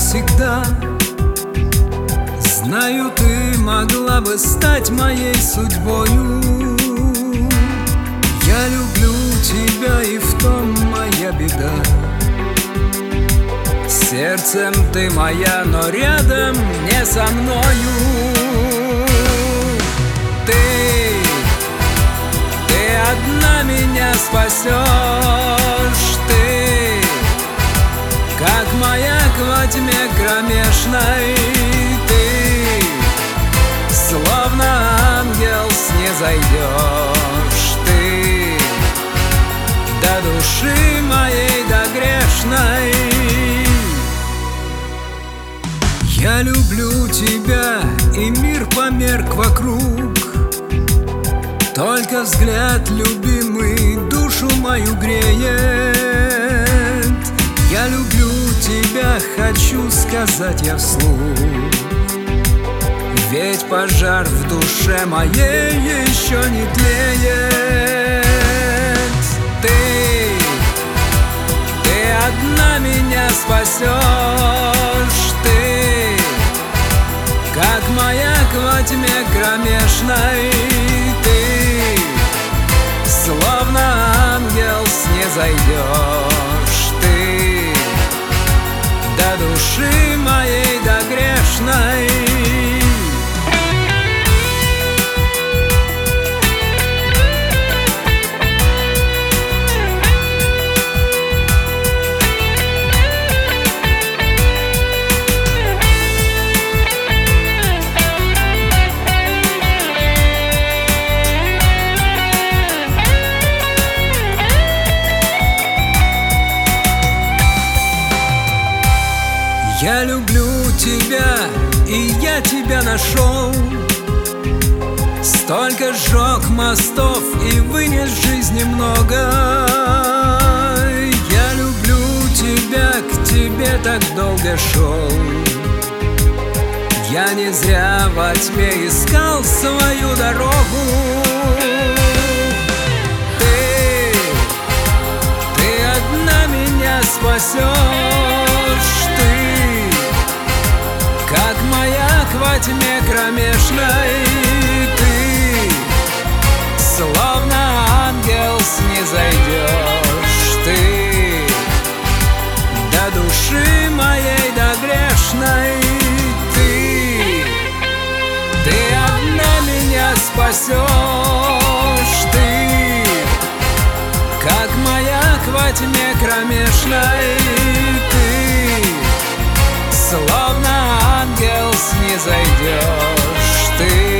навсегда. Знаю, ты могла бы стать моей судьбою. Я люблю тебя, и в том моя беда. Сердцем ты моя, но рядом не со мною. Ты одна меня спасешь. Ты, как маяк во тьме кромешной. Ты, словно ангел, снизойдешь. Ты до души моей, до грешной. Я люблю тебя, и мир померк вокруг. Только взгляд любимый душу мою греет. Я люблю тебя, хочу сказать я вслух. Ведь пожар в душе моей еще не тлеет. Ты одна меня спасешь. Ты, как маяк во тьме кромешной. Ты, словно ангел, снизойдешь. Ты до души моей, до грешной. Я люблю тебя, и я тебя нашел. Столько сжег мостов и вынес жизни много. Я люблю тебя, к тебе так долго шел. Я не зря во тьме искал свою дорогу. Ты одна меня спасешь. Как маяк во тьме кромешной. Ты, словно ангел, снизойдешь. Ты до души моей, до грешной. Ты одна меня спасешь. Ты, как маяк во тьме кромешной. Ты, словно ангел, снизойдешь. Ты